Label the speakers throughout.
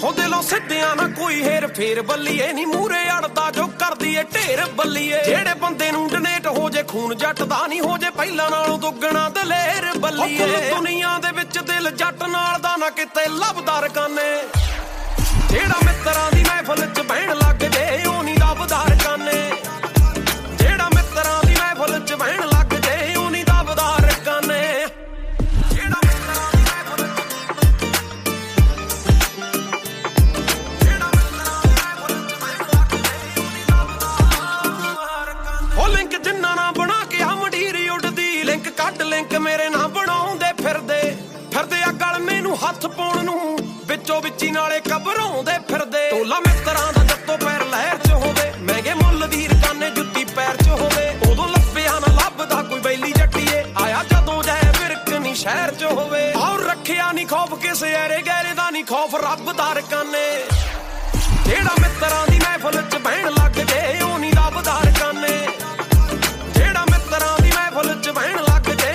Speaker 1: ਦਿਲੋਂ ਸਿੱਧਿਆਂ ਨਾ ਕੋਈ ਹੇਰ ਫੇਰ ਬੱਲੀਏ ਨੀ ਮੂਰੇ ਅੜਦਾ ਜੋ ਕਰਦੀ ਏ ਢੇਰ ਬੱਲੀਏ ਜਿਹੜੇ ਬੰਦੇ ਨੂੰ ਡਨੇਟ ਹੋ ਜੇ ਖੂਨ ਜੱਟ ਦਾ ਨਹੀਂ ਹੋ ਜੇ ਪਹਿਲਾਂ ਨਾਲੋਂ ਦੁੱਗਣਾ ਦਲੇਰ ਬੱਲੀਏ ਦੁਨੀਆ ਦੇ ਵਿੱਚ ਦਿਲ ਜੱਟ ਨਾਲ ਦਾ ਨਾ ਕਿਤੇ ਲੱਭਦਾ ਰਕਾਨੇ ਜਿਹੜਾ ਮਿੱਤਰਾਂ ਦੀ ਮਹਿਫਲ ਚ ਬਹਿਣ ਲੱਗ ਜੇ ਉਹ ਨਹੀਂ ਲੱਭਦਾ ਰਕਾਨੇ ਜਿਹੜਾ ਮਿੱਤਰਾਂ ਦੀ ਮਹਿਫਲ ਚ ਬਹਿਣ ਲੱਗ ਜੇ ਉਹ ਨਹੀਂ ਲੱਭਦਾ ਰਕਾਨੇ ਲਿੰਕ ਮੇਰੇ ਨਾਲ ਬਣਾਉਂਦੇ ਫਿਰਦੇ ਆ ਗਲ ਮੈਨੂੰ ਹੱਥ ਪਾਉਣ ਨੂੰ ਵਿੱਚੋਂ ਵਿੱਚੀ ਨਾਲੇ ਘਬਰਾਉਂਦੇ ਫਿਰਦੇ ਟੋਲਾ ਮਿੱਤਰਾਂ ਦਾ ਜੱਤੋਂ ਪੈਰ ਲਹਿਰ ਚ ਹੋਵੇ ਮਹਿੰਗੇ ਮੁੱਲ ਦੀ ਰਕਾਨੇ ਜੁੱਤੀ ਪੈਰ ਚ ਹੋਵੇ ਉਦੋਂ ਲੱਭਿਆ ਨਾ ਲੱਭਦਾ ਕੋਈ ਬੈਲੀ ਜੱਟੀਏ ਆਇਆ ਜਦੋਂ ਜਾਏ ਵਿਰਕ ਨੀ ਸ਼ਹਿਰ ਚ ਹੋਵੇ ਔਰ ਰੱਖਿਆ ਨੀ ਖੌਫ ਕਿਸੇ ਐਰੇ ਗੈਰੇ ਦਾ ਨੀ ਖੌਫ ਰੱਬ ਦਾ ਰਕਾਨੇ ਜਿਹੜਾ ਮਿੱਤਰਾਂ ਦੀ ਮਹਿਫਲ ਚ ਬਹਿਣ ਲੱਗ ਜੇ ਉਹ ਨੀ ਲੱਭਦਾ ਰਕਾਨੇ ਜਿਹੜਾ ਮਿੱਤਰਾਂ ਦੀ ਮਹਿਫਲ ਚ ਬਹਿਣ ਲੱਗ ਜੇ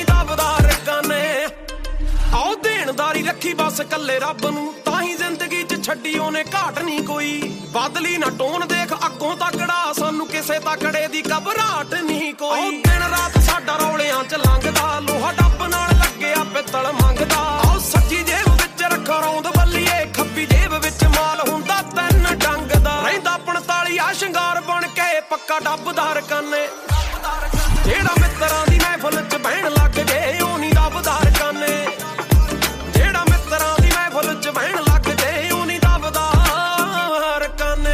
Speaker 1: ਦੇਣਦਾਰੀ ਰੱਖੀ ਬਸ ਕੱਲੇ ਰੱਬ ਨੂੰ ਤਾਂ ਹੀ ਜ਼ਿੰਦਗੀ 'ਚ ਛੱਡੀ ਉਹਨੇ ਘਾਟ ਨਹੀਂ ਕੋਈ ਬਦਲੀ ਨਾ ਟੋਨ ਦੇਖ ਅੱਗੋਂ ਤਕੜਾ ਸਾਨੂੰ ਕਿਸੇ ਤਕੜੇ ਦੀ ਘਬਰਾਹਟ ਨਹੀਂ ਕੋਈ ਦਿਨ ਰਾਤ ਸਾਡਾ ਰੌਲਿਆਂ 'ਚ ਲੰਘਦਾ ਲੋਹਾ ਡੱਬ ਨਾਲ ਲੱਗਿਆ ਪਿੱਤਲ ਮੰਗਦਾ ਆਓ ਸੱਜੀ ਜੇਬ ਵਿੱਚ ਰੱਖੋ ਰੌਂਦ ਬੱਲੀਏ ਖੱਬੀ ਜੇਬ ਵਿੱਚ ਮਾਲ ਹੁੰਦਾ ਤਿੰਨ ਡੰਗ ਦਾ ਰਹਿੰਦਾ 45 ਆ ਸ਼ਿੰਗਾਰ ਬਣ ਕੇ ਪੱਕਾ ਡੱਬਦਾ ਰਕਾਨੇ ਜਿਹੜਾ ਮਿੱਤਰਾਂ ਦੀ ਮਹਿਫਲ 'ਚ ਬਹਿਣ ਲੱਗ ਜੇ ਉਹ ਨਹੀਂ ਲੱਭਦਾ ਰਕਾਨੇ ਬਹਿਣ ਲੱਗ ਜੇ ਉਹ ਨੀ ਦੱਬਦਾ ਰਕਾਨੇ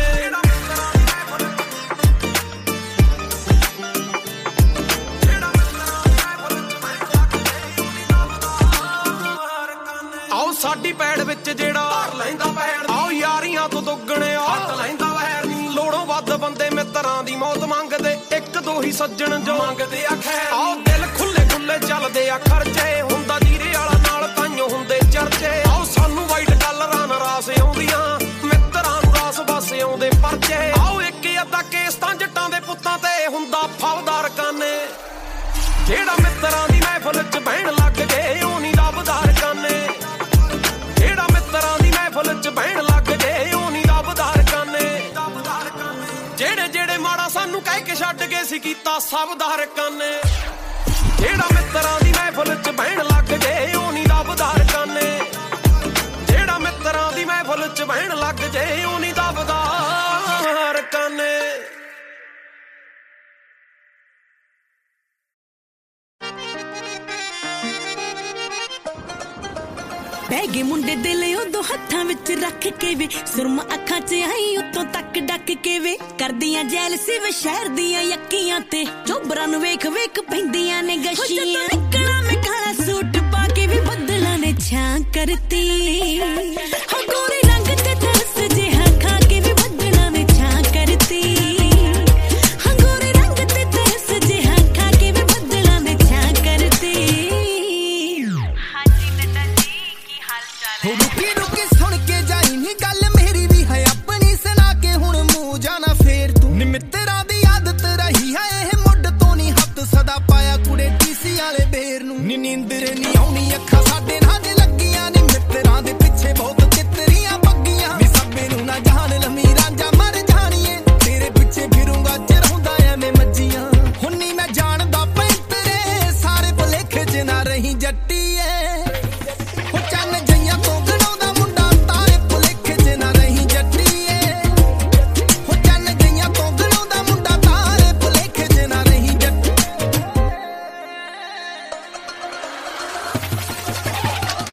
Speaker 1: ਆਓ ਸਾਡੀ ਪੈੜ ਵਿੱਚ ਜਿਹੜਾ ਧਰ ਲੈਂਦਾ ਪੈੜ ਆਓ ਯਾਰੀਆਂ ਤੋਂ ਦੁੱਗਣੇ ਹੱਟ ਲੈਂਦਾ ਵਹਿਰ ਨੀ ਲੋੜੋਂ ਵੱਧ ਬੰਦੇ ਮਿੱਤਰਾਂ ਦੀ ਮੌਤ ਮੰਗਦੇ ਇੱਕ ਦੋ ਹੀ ਸੱਜਣ ਜੋ ਮੰਗਦੇ ਆ ਖੈਰ ਆਓ ਦਿਲ ਖੁੱਲੇ ਖੁੱਲੇ ਚੱਲਦੇ ਆ ਖਰਚੇ ਹੁੰਦਾ ਜੀਰੇ ਵਾਲਾ ਨਾਲ ਤਾਈਓ ਹੁੰਦੇ ਚਰਚੇ ਆਓ ਸਾਨੂੰ ਵਾਈਟ ਕਲਰਾਂ ਨਾਲ ਰਾਸ ਆਉਂਦੀਆਂ ਮਿੱਤਰਾਂ ਨੂੰ ਰਾਸ ਬਸ ਆਉਂਦੇ ਪਰਚੇ ਆਓ ਇੱਕ ਅੱਧਾ ਕੇਸ ਤਾਂ ਜੱਟਾਂ ਦੇ ਪੁੱਤਾਂ ਤੇ ਹੁੰਦਾ ਫੌਜਦਾਰ ਰਕਾਨੇ ਜਿਹੜਾ ਮਿੱਤਰਾਂ ਦੀ ਮਹਿਫਲ ਚ ਬਹਿਣ ਲੱਗ ਜੇ ਉਹ ਨਹੀਂ ਲੱਭਦਾ ਰਕਾਨੇ ਜਿਹੜਾ ਮਿੱਤਰਾਂ ਦੀ ਮਹਿਫਲ ਚ ਬਹਿਣ ਲੱਗ ਜੇ ਉਹ ਨਹੀਂ ਲੱਭਦਾ ਰਕਾਨੇ ਜਿਹੜੇ ਮਾੜਾ ਸਾਨੂੰ ਕਹਿ ਕੇ ਛੱਡ ਗਏ ਸੀ ਕੀਤਾ ਸਭ ਦਾ ਰਕਾਨੇ ਜਿਹੜਾ ਮਿੱਤਰਾਂ ਦੀ ਮਹਿਫਲ ਚ ਬਹਿਣ ਲੱਗ ਜੇ ਉਹ ਨਹੀਂ ਲੱਭਦਾ ਰਕਾਨੇ ਜਿਹੜਾ ਮਿੱਤਰਾਂ ਦੀ ਮਹਿਫਲ ਚ ਬਹਿਣ ਲੱਗ ਜੇ ਉਹ ਨਹੀਂ ਲੱਭਦਾ ਰਕਾਨੇ
Speaker 2: ਬਹਿ ਗਏ ਮੁੰਡੇ ਦਿਲ ਉਦੋਂ ਹੱਥਾਂ ਵਿੱਚ ਰੱਖ ਕੇ ਵੇ ਸੁਰਮਾ ਅੱਖਾਂ 'ਚ ਆਈ ਉੱਤੋਂ ਤੱਕ ਡੱਕ ਕੇ ਵੇ ਕਰਦੀਆਂ ਜੈਲਸੀ ਵੇ ਸ਼ਹਿਰ ਦੀਆਂ ਯੱਕੀਆਂ ਤੇ ਚੋਬਰਾਂ ਨੂੰ ਵੇਖ ਵੇਖ ਪੈਂਦੀਆਂ ਨੇ ਗਸ਼ੀਆਂ ਨਿਕਲਾ ਮੈਂ ਕਾਲਾ ਸੂਟ ਪਾ ਕੇ ਵੀ ਬੱਦਲਾਂ ਨੇ ਛਾਂ ਕਰਤੀ ਹੋ ਗੋਰੇ ਰੰਗ ਤੇ ਤਰਸ ਜਿਹਾ ਖਾ ਕੇ ਵੀ ਬੱਦਲਾਂ ਨੇ ਛਾਂ ਕਰਤੀ ਹੋ ਗੋਰੇ ਰੰਗ ਤੇ ਤਰਸ ਜਿਹਾ ਖਾ ਕੇ ਵੀ ਬੱਦਲਾਂ ਨੇ ਛਾਂ ਕਰਤੀ
Speaker 3: ਰੁਕੀ ਸੁਣ ਕੇ ਜਾਈ ਨੀ ਗੱਲ ਮੇਰੀ ਵੀ ਹੈ ਆਪਣੀ ਸੁਣਾ ਕੇ ਹੁਣ ਮੂੰਹ ਜਾਣਾ ਫੇਰ ਤੂੰ ਨੀ ਮਿੱਤਰਾਂ ਦੀ ਆਦਤ ਰਹੀ ਹੈ ਇਹ ਮੁੱਢ ਤੋਂ ਨੀ ਹੱਥ ਸਦਾ ਪਾਇਆ ਕੁੜੇ ਟੀਸੀ ਵਾਲੇ ਬੇਰ ਨੂੰ ਨੀ ਨੀਂਦਰ ਨੀ ਆਉਣੀ ਅੱਖਾਂ ਸਾਡੇ ਨਾਲ ਲੱਗੀਆਂ ਨੀ ਮਿੱਤਰਾਂ ਦੇ ਪਿੱਛੇ ਬਹੁਤ ਤਿੱਤਰੀਆਂ ਬੱਗੀਆਂ ਨੀ ਸਭੇ ਨੂੰ ਨਾ ਜਾਣ ਲੰਮੀ ਰਾਂਝਾ ਮਰ ਜਾਣੀਏ ਤੇਰੇ ਪਿੱਛੇ ਫਿਰੂੰਗਾ ਚਿਰਾਉਂਦਾ ਐਵੇਂ ਮੱਜੀਆਂ ਹੁਣ ਨੀ ਮੈਂ ਜਾਣਦਾ ਪੈਂਤਰੇ ਸਾਰੇ ਭੁਲੇਖੇ ਚ ਨਾ ਰਹੀ ਜੱਟੀ